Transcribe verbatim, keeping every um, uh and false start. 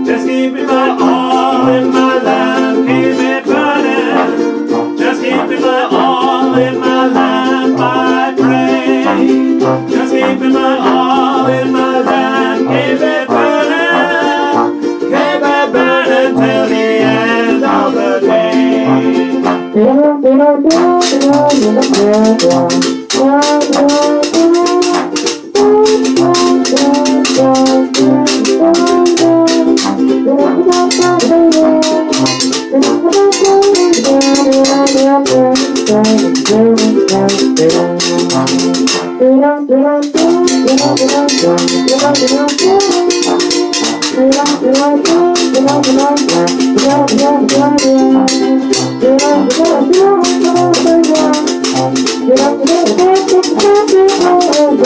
Just keeping my all in my life, keep it burning. Just keeping my all in my life, I pray. Just keeping my all in my life, keep it burning. Keep it burning till the end of the day. Get up, get up, get up, get up, get up.